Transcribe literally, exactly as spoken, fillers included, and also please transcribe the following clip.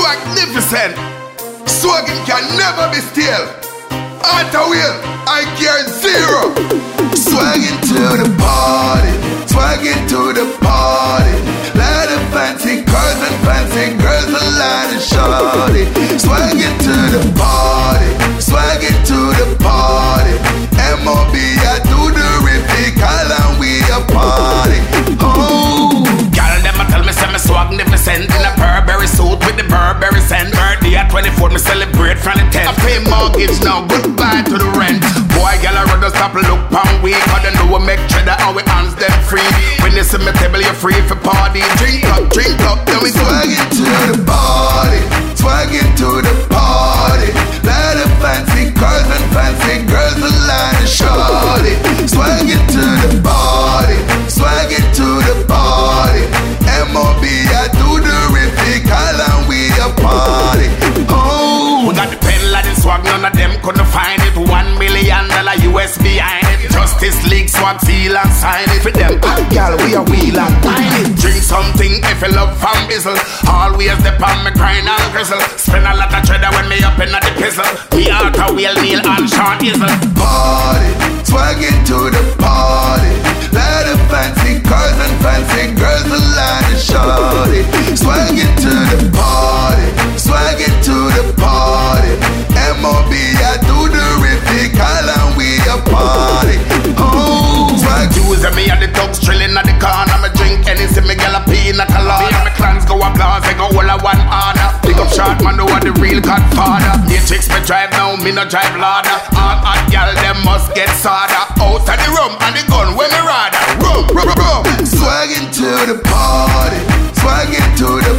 Swagnificent. Swagging can never be still. Auto wheel, I care zero. Swagging to the party, swagging to the party. Let the fancy cars and fancy girls and let it shawty. Swagging to the party, swagging to the party. M O B, I do the rifical and we a party. Oh, girl, them a tell me say me swagnificent in a Burberry suit with the Burberry scent. Birthday at twenty-four, me celebrate from the tenth. I pay mortgage now, goodbye to the rent. Boy, girl, I rather stop look pound week. Cause they know we make cheddar and we hands them free. When you see me table, you're free for party. Drink up, drink up, then we swagging to the party, swagging to the party. Let the fancy cars and fancy girls and let it shawty. Swagging to the party, swagging to the party. M O B, I do the rifical and we a party. Oh, we got the pedal of the swag, none of them couldn't find it. One million dollar U S behind it. Justice League swag seal and sign it. For them hot girl, we a wheel and dine it. Drink something if you love from Bizzle. Always the palm me grind and grizzle. Spend a lot of cheddar when me up in the pizzle. Me out a wheel, Neil and Sean Izzle. Party, swagging to the party. Let the fancy cars and fancy girls and let it shawty. Swagging to the party, swagging to the party. M O B, I do the rifical and we a party. Oh, swag Jews and me and the dogs chilling at the corner. Me drink anything, me gal a pina colada. Me and my clans go a blast, they go all a one order. Pick up short man, know what the real godfather. The chicks me drive now, me no drive ladder. All hot gal, them must get sadder. Out of the rum and the gun, when me rather. Rum, rum, rum. Swagging to the party, swagging to the